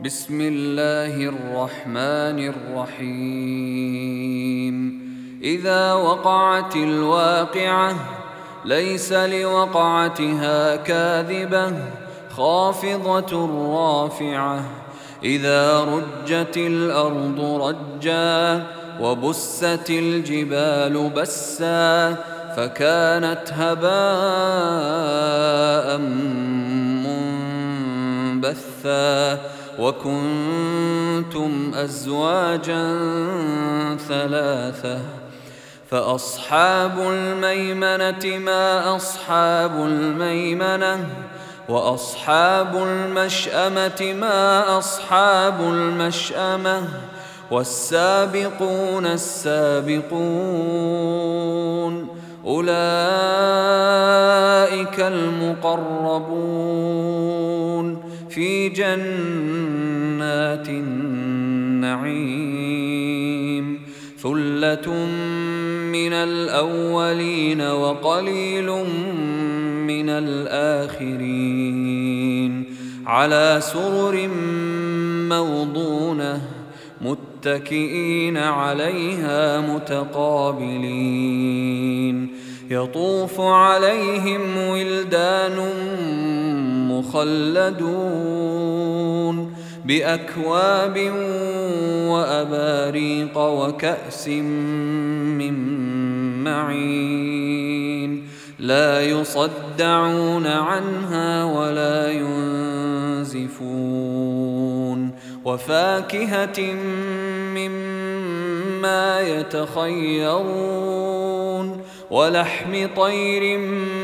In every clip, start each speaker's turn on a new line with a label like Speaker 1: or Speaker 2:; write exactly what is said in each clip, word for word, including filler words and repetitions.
Speaker 1: بسم الله الرحمن الرحيم إذا وقعت الواقعة ليس لوقعتها كاذبة خافضة رافعة إذا رجت الأرض رجا وبست الجبال بسا فكانت هباء منبثا وكنتم أزواجا ثلاثة فأصحاب الميمنة ما أصحاب الميمنة وأصحاب المشأمة ما أصحاب المشأمة والسابقون السابقون أولئك المقربون في جنات النعيم ثلة من الأولين وقليل من الآخرين على سرر موضونة متكئين عليها متقابلين يطوف عليهم ولدان مخلدون بأكواب وأباريق وكأس من معين لا يصدعون عنها ولا ينزفون وفاكهة مما يتخيرون ولحم طير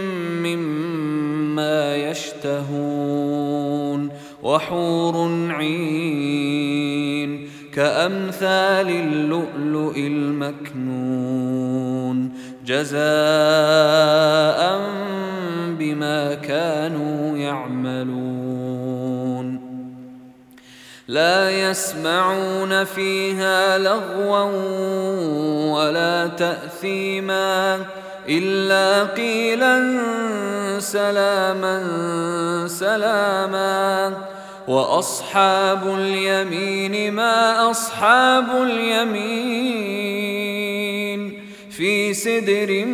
Speaker 1: مما يشتهون وحور عين كأمثال اللؤلؤ المكنون جزاء بما كانوا يعملون لا يسمعون فيها لغوا ولا تأثيما إلا قيلا سلاما سلاما وأصحاب اليمين ما أصحاب اليمين في سدر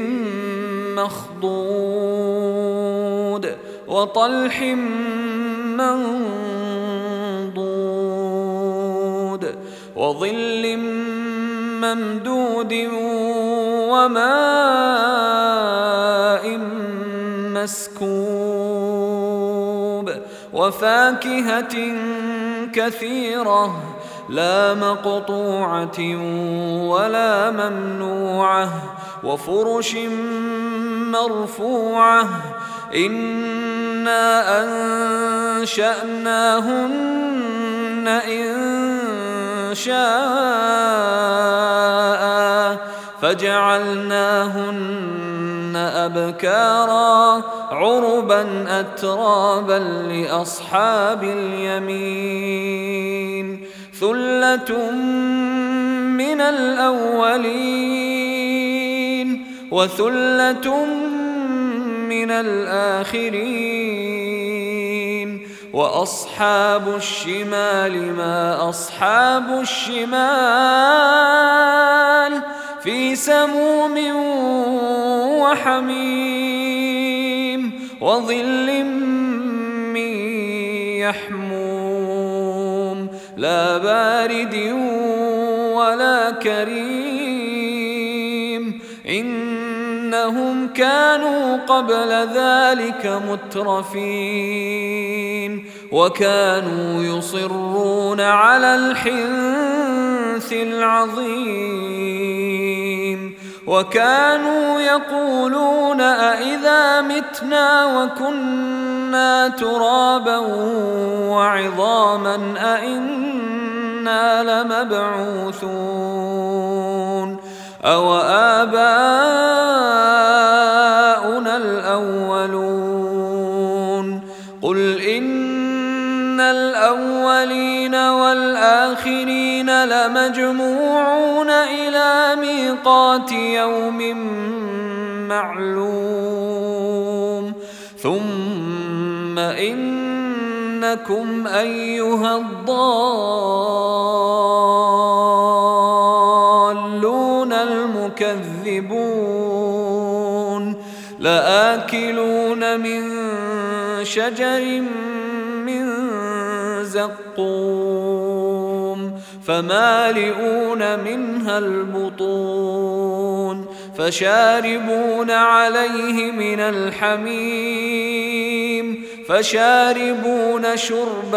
Speaker 1: مخضود وطلح منضود وظل ممدود وماء مسكوب وفاكهة كثيرة لا مقطوعة ولا ممنوعة وفرش مرفوعة إنا أنشأناهن إن شاء فجعلناهن أبكارا عربا أترابا لأصحاب اليمين ثلة من الأولين وثلة من الآخرين وأصحاب الشمال ما أصحاب الشمال في سموم وحميم وظل من يحموم لا بارد ولا كريم إنهم كانوا قبل ذلك مترفين وكانوا يصرون على الحنث العظيم وكانوا يقولون أإذا متنا وكنا ترابا وعظاما أإنا لمبعوثون أو آباؤنا الأولون قل إن الأولين والآخرين لمجموعون إلى ميقات يوم معلوم ثم إن إنكم أيها الضالون المكذبون لآكلون من شجر من زقوم فمالئون منها البطون فشاربون عليه من الحميم فشاربون شرب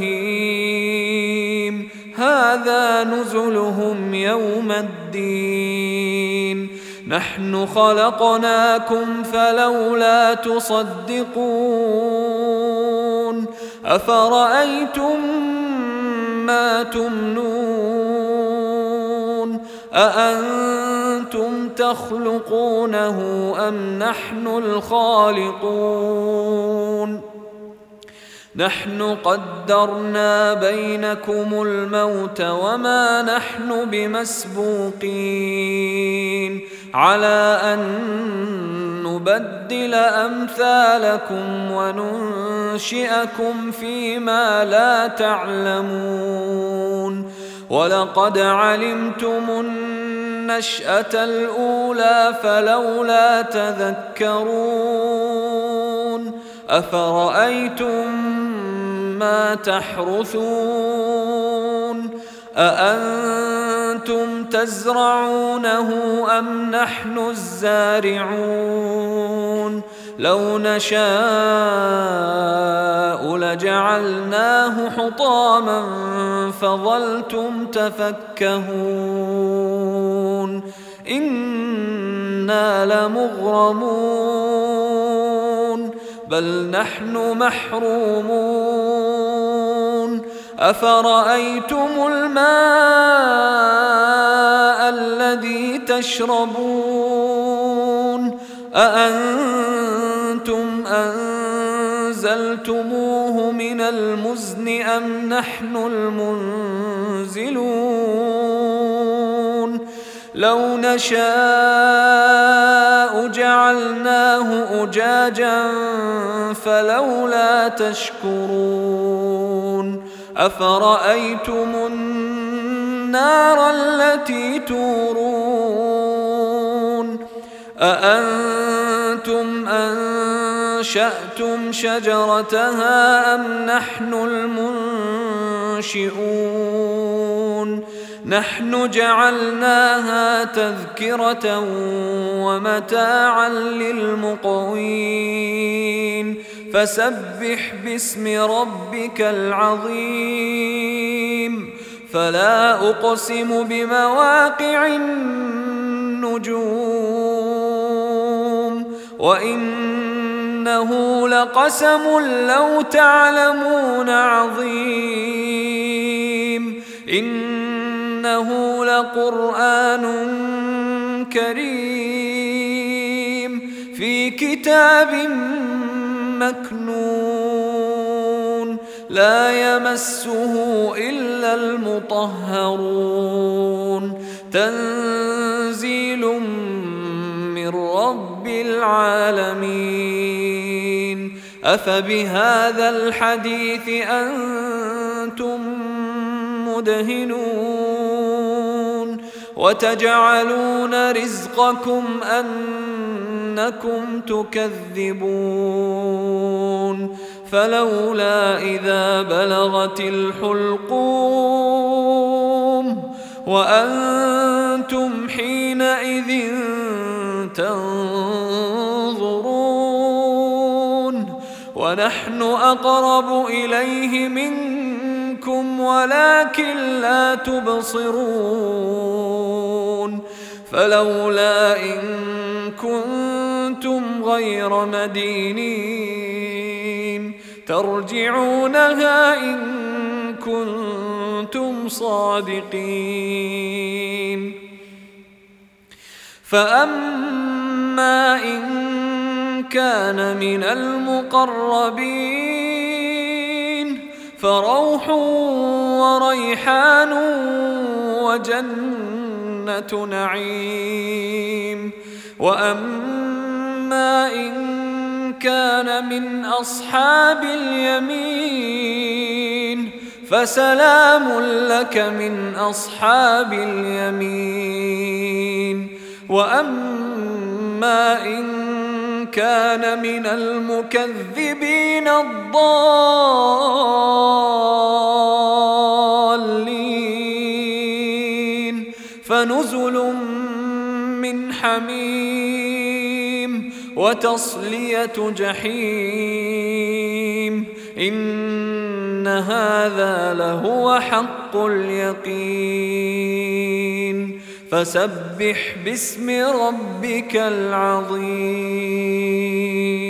Speaker 1: الهيم هذا نزلهم يوم الدين نحن خلقناكم فلولا تصدقون أفرأيتم ما تمنون أأنتم تخلقونه أم نحن الخالقون نحن قدرنا بينكم الموت وما نحن بمسبوقين على أن نبدل أمثالكم وننشئكم فيما لا تعلمون ولقد علمتم النشأة الأولى فلولا تذكرون أفرأيتم ما تحرثون أأنتم تزرعونه أم نحن الزارعون لو نشاء لجعلناه حطاما فظلتم تفكهون إنا لمغرمون بل نحن محرومون أفرأيتم الماء الذي تشربون أأنتم أنزلتموه من المزن أم نحن المنزلون لو نشاء جعلناه أجاجا فلولا تشكرون أفرأيتم النار التي تورون أأنتم أنشأتم شجرتها أم نحن المنشئون نحن جعلناها تذكرة ومتاعا للمقوين فسبح باسم ربك العظيم فلا أقسم بمواقع النجوم وإنه لقسم لو تعلمون عظيم إنه لقرآن كريم في كتاب مكنون لا يمسه إلا المطهرون تنزيل من رب العالمين أفبهذا الحديث أنتم مدهنون وتجعلون رزقكم أنكم تكذبون فلولا إذا بلغت الحلقوم وأنتم حينئذ تنظرون ونحن أقرب إليه منكم ولكن لا تبصرون فلولا إن كنتم غير مدينين ترجعونها إن كنتم صادقين فأما إن كان من المقربين فروح وريحان وجنة نعيم وأما إن كان من أصحاب اليمين فسلام لك من أصحاب اليمين. وأما إن كان من المكذبين الضالين فنزل من حميم وتصلية جحيم إن هذا لهو حق اليقين. فسبح باسم ربك العظيم.